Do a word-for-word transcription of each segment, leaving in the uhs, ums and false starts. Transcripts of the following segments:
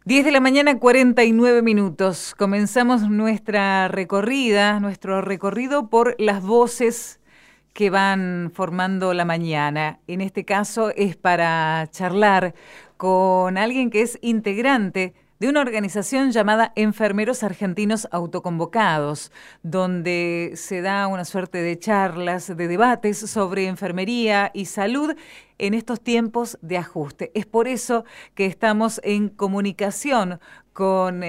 diez de la mañana, cuarenta y nueve minutos. Comenzamos nuestra recorrida, nuestro recorrido por las voces que van formando la mañana. En este caso es para charlar con alguien que es integrante de una organización llamada Enfermeros Argentinos Autoconvocados, donde se da una suerte de charlas, de debates sobre enfermería y salud en estos tiempos de ajuste. Es por eso que estamos en comunicación con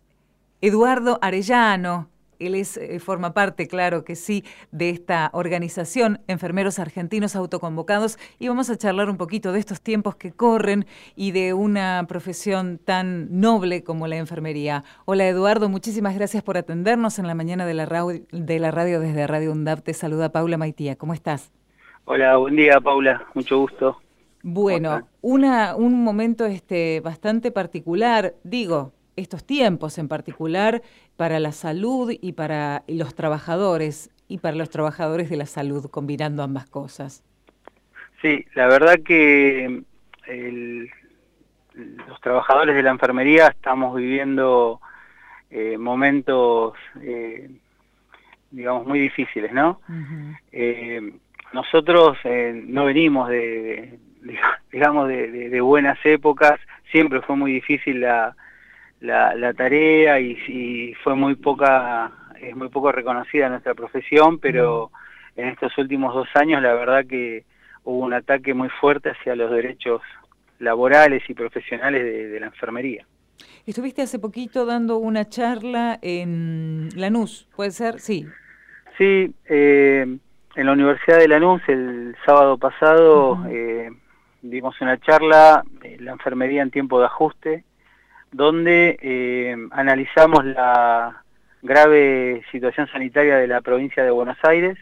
Eduardo Arellano. Él es, eh, forma parte, claro que sí, de esta organización, Enfermeros Argentinos Autoconvocados, y vamos a charlar un poquito de estos tiempos que corren y de una profesión tan noble como la enfermería. Hola Eduardo, muchísimas gracias por atendernos en la mañana de la radio, de la radio desde Radio UNDAP. Te saluda Paula Maitía, ¿cómo estás? Hola, buen día Paula, mucho gusto. Bueno, una, un momento este, bastante particular, digo, estos tiempos en particular para la salud y para los trabajadores, y para los trabajadores de la salud, combinando ambas cosas. Sí, la verdad que el, los trabajadores de la enfermería estamos viviendo eh, momentos, eh, digamos, muy difíciles, ¿no? Uh-huh. eh, nosotros eh, no venimos de, de digamos, de, de, de buenas épocas, siempre fue muy difícil la... La, la tarea y, y fue muy poca, es muy poco reconocida nuestra profesión, pero en estos últimos dos años la verdad que hubo un ataque muy fuerte hacia los derechos laborales y profesionales de, de la enfermería. Estuviste hace poquito dando una charla en Lanús, ¿puede ser? Sí. Sí, eh, en la Universidad de Lanús el sábado pasado uh-huh. eh, dimos una charla, eh, la enfermería en tiempo de ajuste, donde eh, analizamos la grave situación sanitaria de la provincia de Buenos Aires,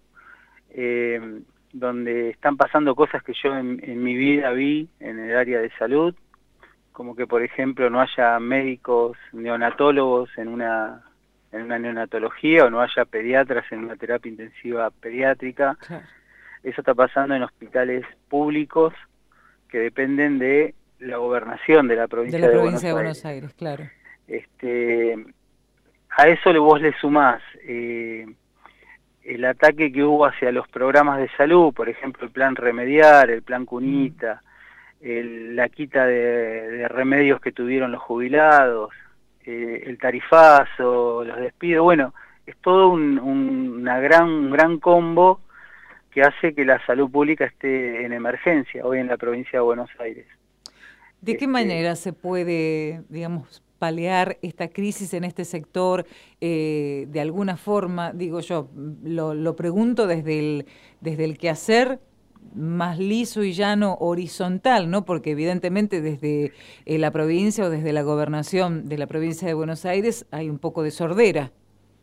eh, donde están pasando cosas que yo en, en mi vida vi en el área de salud, como que por ejemplo no haya médicos neonatólogos en una, en una neonatología o no haya pediatras en una terapia intensiva pediátrica. Claro. Eso está pasando en hospitales públicos que dependen de la gobernación de la provincia de, la provincia de, Buenos, de Buenos Aires. Aires, claro. Este, a eso le vos le sumás eh, el ataque que hubo hacia los programas de salud, por ejemplo el plan Remediar, el plan Cunita, mm. el, la quita de, de remedios que tuvieron los jubilados, eh, el tarifazo, los despidos, bueno, es todo un, un, una gran, un gran combo que hace que la salud pública esté en emergencia hoy en la provincia de Buenos Aires. ¿De qué manera se puede, digamos, paliar esta crisis en este sector? Eh, de alguna forma, digo yo, lo, lo pregunto desde el, desde el quehacer más liso y llano horizontal, ¿no? Porque evidentemente desde eh, la provincia o desde la gobernación de la provincia de Buenos Aires hay un poco de sordera.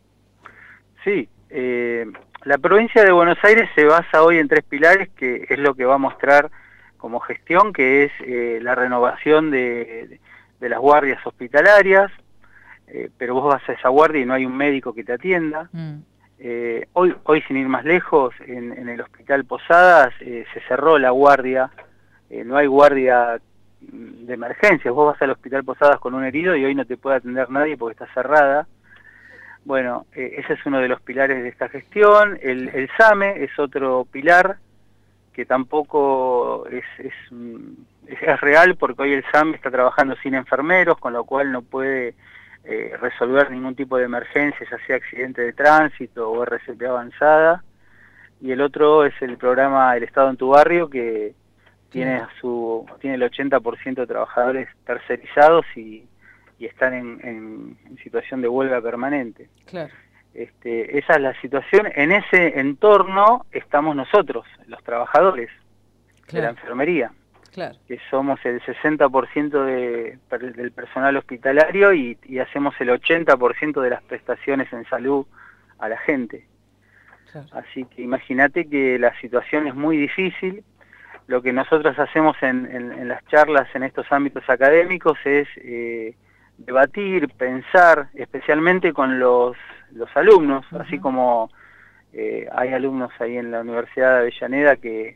Sí, eh, la provincia de Buenos Aires se basa hoy en tres pilares, que es lo que va a mostrar como gestión, que es eh, la renovación de, de, de las guardias hospitalarias, eh, pero vos vas a esa guardia y no hay un médico que te atienda. Mm. Eh, hoy, hoy sin ir más lejos, en, en el Hospital Posadas eh, se cerró la guardia, eh, no hay guardia de emergencias, vos vas al Hospital Posadas con un herido y hoy no te puede atender nadie porque está cerrada. Bueno, eh, ese es uno de los pilares de esta gestión. El, el SAME es otro pilar que tampoco es, es, es, es real, porque hoy el SAME está trabajando sin enfermeros, con lo cual no puede eh, resolver ningún tipo de emergencia, ya sea accidente de tránsito o R C P avanzada. Y el otro es el programa El Estado en tu Barrio, que tiene, su, tiene el ochenta por ciento de trabajadores tercerizados y, y están en, en, en situación de huelga permanente. Claro. Este, esa es la situación. En ese entorno estamos nosotros, los trabajadores, claro, de la enfermería, claro, que somos el sesenta por ciento de, del personal hospitalario y, y hacemos el ochenta por ciento de las prestaciones en salud a la gente. Claro. Así que imagínate que la situación es muy difícil. Lo que nosotros hacemos en, en, en las charlas en estos ámbitos académicos es eh, debatir, pensar, especialmente con los los alumnos, uh-huh, así como eh, hay alumnos ahí en la Universidad de Avellaneda que,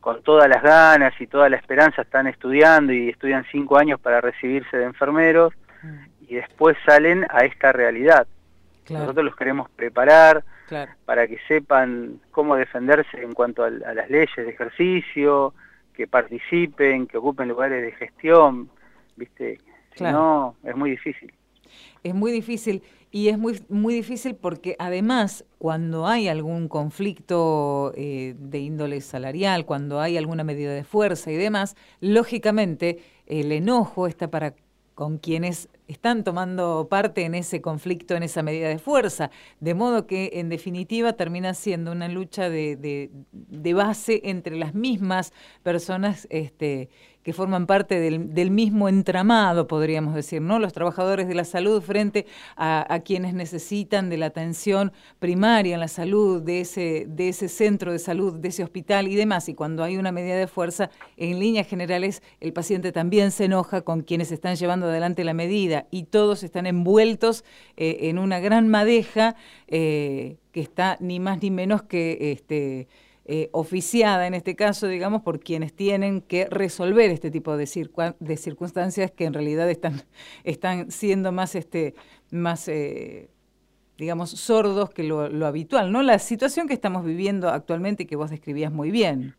con todas las ganas y toda la esperanza están estudiando y estudian cinco años para recibirse de enfermeros mm. y después salen a esta realidad. Claro. Nosotros los queremos preparar claro. para que sepan cómo defenderse en cuanto a, a las leyes de ejercicio, que participen, que ocupen lugares de gestión, ¿viste? Si claro. no, es muy difícil. Es muy difícil, y es muy, muy difícil porque además cuando hay algún conflicto eh, de índole salarial, cuando hay alguna medida de fuerza y demás, lógicamente el enojo está para con quienes están tomando parte en ese conflicto, en esa medida de fuerza, de modo que en definitiva termina siendo una lucha de, de, de base entre las mismas personas este, que forman parte del, del mismo entramado, podríamos decir, ¿no? Los trabajadores de la salud frente a, a quienes necesitan de la atención primaria en la salud, de ese, de ese centro de salud, de ese hospital y demás. Y cuando hay una medida de fuerza, en líneas generales, el paciente también se enoja con quienes están llevando adelante la medida y todos están envueltos eh, en una gran madeja eh, que está ni más ni menos que... este Eh, oficiada en este caso, digamos, por quienes tienen que resolver este tipo de, circun de circunstancias que en realidad están, están siendo más, este, más eh, digamos, sordos que lo, lo habitual, ¿no? La situación que estamos viviendo actualmente y que vos describías muy bien.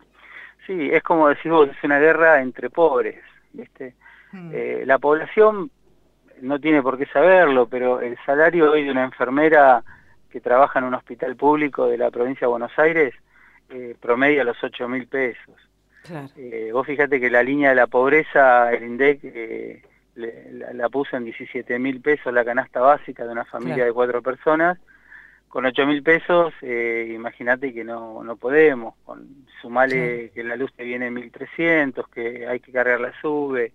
Sí, es como decís vos, es una guerra entre pobres, ¿viste? Hmm. Eh, la población no tiene por qué saberlo, pero el salario hoy de una enfermera que trabaja en un hospital público de la provincia de Buenos Aires Eh, promedia los ocho mil pesos. Claro. Eh, vos fíjate que la línea de la pobreza, el INDEC eh, le, la, la puso en diecisiete mil pesos la canasta básica de una familia claro. de cuatro personas. Con ocho mil pesos, eh, imagínate que no, no podemos. Con, sumale claro. que la luz te viene en mil trescientos, que hay que cargar la sube.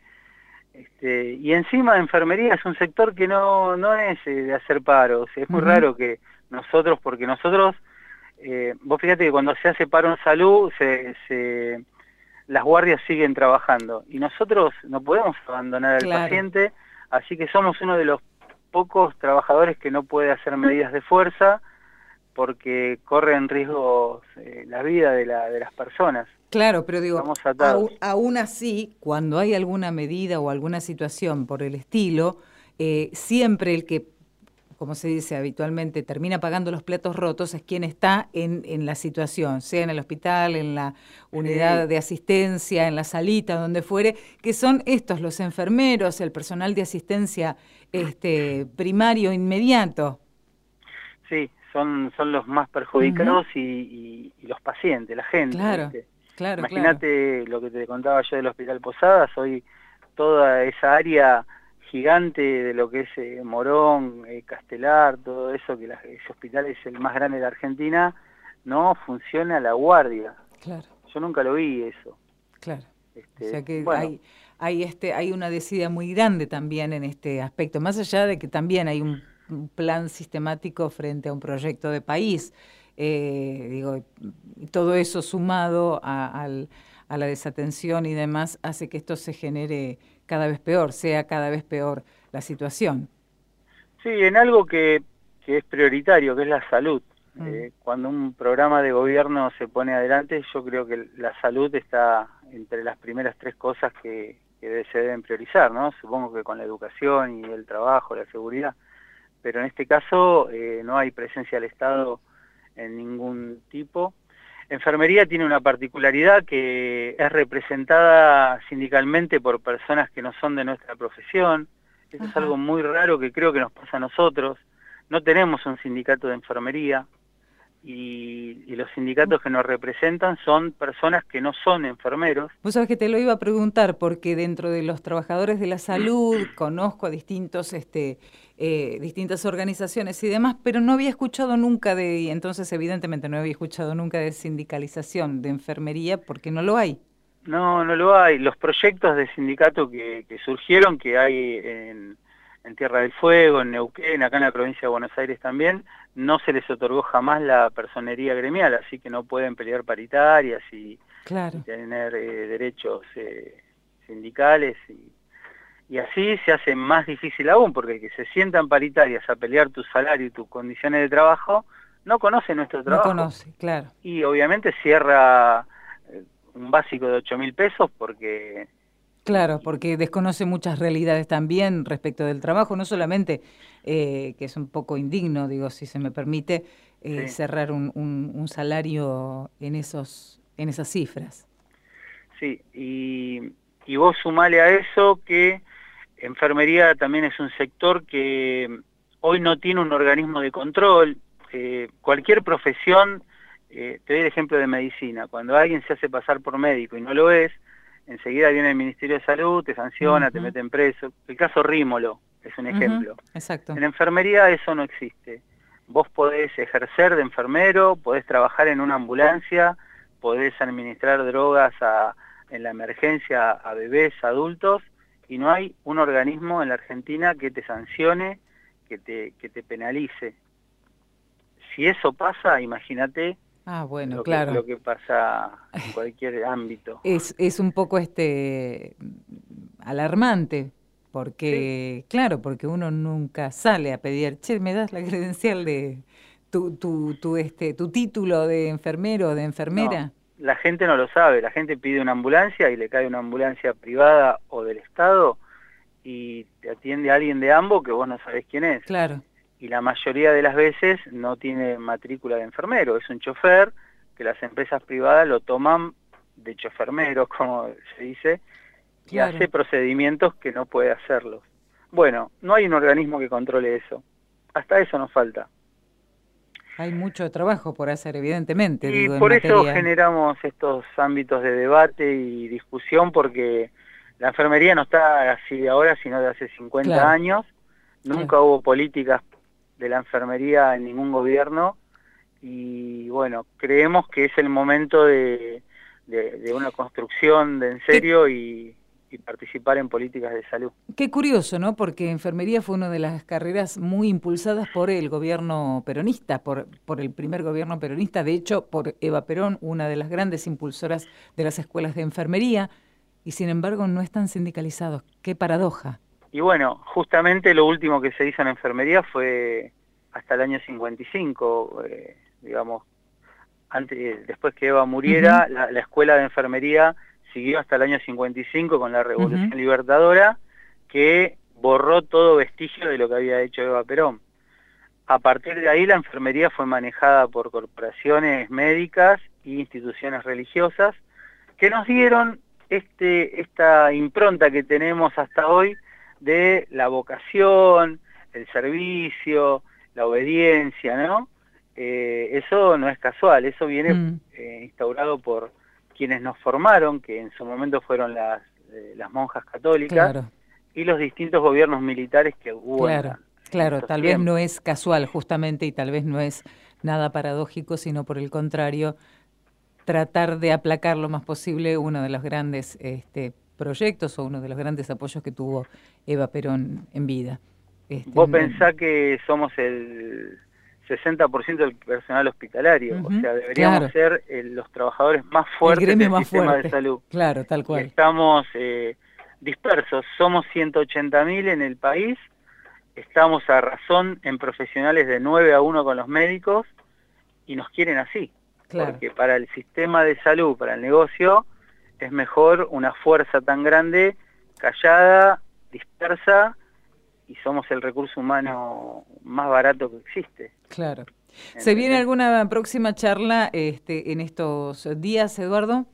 Este, y encima enfermería es un sector que no, no es eh, de hacer paros. Es muy uh-huh. raro que nosotros, porque nosotros... Eh, vos fíjate que cuando se hace paro en salud, se, se, las guardias siguen trabajando y nosotros no podemos abandonar al claro. paciente, así que somos uno de los pocos trabajadores que no puede hacer medidas de fuerza porque corre en riesgo eh, la vida de, la, de las personas. Claro, pero digo, aún, aún así, cuando hay alguna medida o alguna situación por el estilo, eh, siempre el que, como se dice habitualmente, termina pagando los platos rotos es quien está en, en la situación, sea en el hospital, en la unidad sí. de asistencia, en la salita, donde fuere, que son estos, los enfermeros, el personal de asistencia este, primario inmediato. Sí, son, son los más perjudicados uh-huh. y, y, y los pacientes, la gente. Claro, ¿viste? claro, Imagínate claro. lo que te contaba yo del Hospital Posadas, hoy toda esa área gigante de lo que es eh, Morón, eh, Castelar, todo eso, que la, ese hospital es el más grande de la Argentina, no funciona la guardia. Claro. Yo nunca lo vi eso. Claro. Este, o sea que bueno. hay, hay, este, hay una desidia muy grande también en este aspecto, más allá de que también hay un, un plan sistemático frente a un proyecto de país. Eh, digo, todo eso sumado a, al, a la desatención y demás hace que esto se genere cada vez peor, sea cada vez peor la situación. Sí, en algo que, que es prioritario, que es la salud. Mm. Eh, cuando un programa de gobierno se pone adelante, yo creo que la salud está entre las primeras tres cosas que, que se deben priorizar, ¿no? Supongo que con la educación y el trabajo, la seguridad, pero en este caso eh, no hay presencia del Estado en ningún tipo. Enfermería tiene una particularidad que es representada sindicalmente por personas que no son de nuestra profesión. Eso Ajá. es algo muy raro que creo que nos pasa a nosotros. No tenemos un sindicato de enfermería y, y los sindicatos que nos representan son personas que no son enfermeros. Vos sabés que te lo iba a preguntar porque dentro de los trabajadores de la salud conozco a distintos, este, eh, distintas organizaciones y demás, pero no había escuchado nunca de, y entonces evidentemente no había escuchado nunca de sindicalización de enfermería porque no lo hay. No, no lo hay. Los proyectos de sindicato que, que surgieron, que hay en, en Tierra del Fuego, en Neuquén, acá en la provincia de Buenos Aires también, no se les otorgó jamás la personería gremial, así que no pueden pelear paritarias y, claro. y tener eh, derechos eh, sindicales. Y, y así se hace más difícil aún, porque el que se sientan paritarias a pelear tu salario y tus condiciones de trabajo, no conoce nuestro trabajo. No conoce, claro. Y obviamente cierra... un básico de ocho mil pesos porque... Claro, porque desconoce muchas realidades también respecto del trabajo, no solamente eh, que es un poco indigno, digo, si se me permite, eh, Sí. cerrar un, un, un salario en esos en esas cifras. Sí, y, y vos sumale a eso que enfermería también es un sector que hoy no tiene un organismo de control. Eh, cualquier profesión, eh, te doy el ejemplo de medicina, cuando alguien se hace pasar por médico y no lo es, enseguida viene el Ministerio de Salud, te sanciona, uh-huh. te meten preso. El caso Rímolo es un ejemplo. Uh-huh. Exacto. En enfermería eso no existe. Vos podés ejercer de enfermero, podés trabajar en una ambulancia, podés administrar drogas a, en la emergencia a bebés, adultos, y no hay un organismo en la Argentina que te sancione, que te, que te penalice. Si eso pasa, imagínate ah, bueno, lo, claro. que, lo que pasa en cualquier ámbito. Es, es un poco este alarmante, porque, sí. claro, porque uno nunca sale a pedir, che, ¿me das la credencial de tu, tu, tu, este, tu título de enfermero o de enfermera? No, la gente no lo sabe, la gente pide una ambulancia y le cae una ambulancia privada o del Estado y te atiende a alguien de ambos que vos no sabés quién es. Claro. Y la mayoría de las veces no tiene matrícula de enfermero, es un chofer que las empresas privadas lo toman de chofermero, como se dice, y claro. hace procedimientos que no puede hacerlos. Bueno, no hay un organismo que controle eso. Hasta eso nos falta. Hay mucho trabajo por hacer, evidentemente. Y digo, por en eso materia... generamos estos ámbitos de debate y discusión, porque la enfermería no está así de ahora, sino de hace cincuenta claro. años. Nunca claro. hubo políticas de la enfermería en ningún gobierno y bueno, creemos que es el momento de, de, de una construcción de en serio y, y participar en políticas de salud. Qué curioso, ¿no? Porque enfermería fue una de las carreras muy impulsadas por el gobierno peronista, por, por el primer gobierno peronista, de hecho por Eva Perón, una de las grandes impulsoras de las escuelas de enfermería, y sin embargo no están sindicalizados. Qué paradoja. Y bueno, justamente lo último que se hizo en enfermería fue hasta el año cincuenta y cinco, eh, digamos, antes, después que Eva muriera, uh-huh. la, la escuela de enfermería siguió hasta el año cincuenta y cinco con la Revolución uh-huh. Libertadora, que borró todo vestigio de lo que había hecho Eva Perón. A partir de ahí la enfermería fue manejada por corporaciones médicas e instituciones religiosas que nos dieron este, esta impronta que tenemos hasta hoy de la vocación, el servicio, la obediencia, ¿no? Eh, eso no es casual, eso viene mm. eh, instaurado por quienes nos formaron, que en su momento fueron las, eh, las monjas católicas, claro. y los distintos gobiernos militares que hubo. Claro, en la, en claro, tal tiempos. vez no es casual justamente y tal vez no es nada paradójico, sino por el contrario, tratar de aplacar lo más posible uno de los grandes este, proyectos o uno de los grandes apoyos que tuvo Eva Perón en vida. Este, Vos pensás en... que somos el sesenta por ciento del personal hospitalario, uh-huh, o sea, deberíamos claro. ser el, los trabajadores más fuertes del más sistema fuerte. de salud. Claro, tal cual. Y estamos eh, dispersos, somos ciento ochenta mil en el país, estamos a razón en profesionales de nueve a uno con los médicos y nos quieren así. Claro. Porque para el sistema de salud, para el negocio, es mejor una fuerza tan grande, callada, dispersa, y somos el recurso humano más barato que existe. Claro. ¿Entendés? ¿Se viene alguna próxima charla este, en estos días, Eduardo?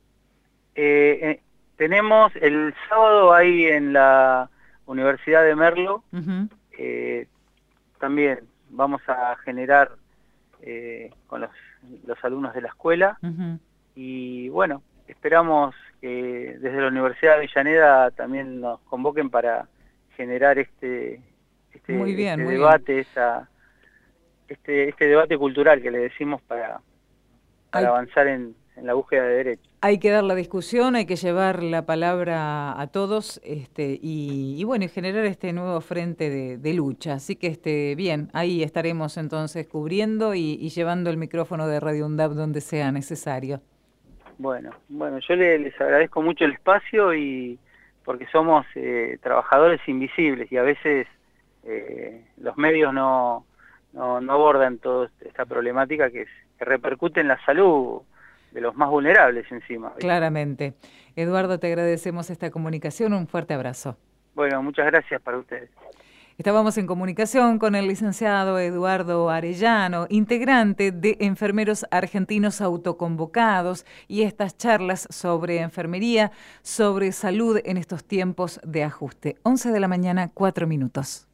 Eh, eh, tenemos el sábado ahí en la Universidad de Merlo, uh-huh. eh, también vamos a generar eh, con los, los alumnos de la escuela, uh-huh. y bueno, esperamos que desde la Universidad de Avellaneda también nos convoquen para generar este, este, muy bien, este muy debate, bien. Esa, este, este debate cultural que le decimos para, para avanzar en, en la búsqueda de derechos. Hay que dar la discusión, hay que llevar la palabra a todos este, y, y bueno, y generar este nuevo frente de, de lucha. Así que este, bien, ahí estaremos entonces cubriendo y, y llevando el micrófono de Radio UNDAB donde sea necesario. Bueno, bueno, yo les, les agradezco mucho el espacio y porque somos eh, trabajadores invisibles y a veces eh, los medios no, no, no abordan toda esta problemática que, es, que repercute en la salud de los más vulnerables encima. ¿Viste? Claramente. Eduardo, te agradecemos esta comunicación, un fuerte abrazo. Bueno, muchas gracias para ustedes. Estábamos en comunicación con el licenciado Eduardo Arellano, integrante de Enfermeros Argentinos Autoconvocados, y estas charlas sobre enfermería, sobre salud en estos tiempos de ajuste. once de la mañana, cuatro minutos.